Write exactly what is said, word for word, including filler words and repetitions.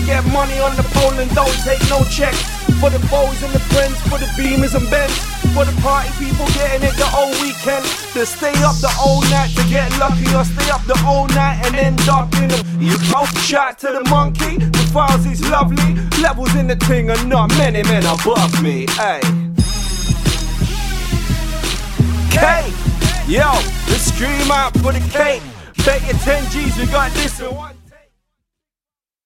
get money on the pole and don't take no check. For the foes and the friends, for the beamers and bends, for the party people getting it the whole weekend. To stay up the whole night to get lucky, or stay up the whole night and end up in them. You both shot to the monkey, the files is lovely. Levels in the thing and not many men above me, ayy. K, yo, let's scream out for the K. Bet your ten G's we got this and one.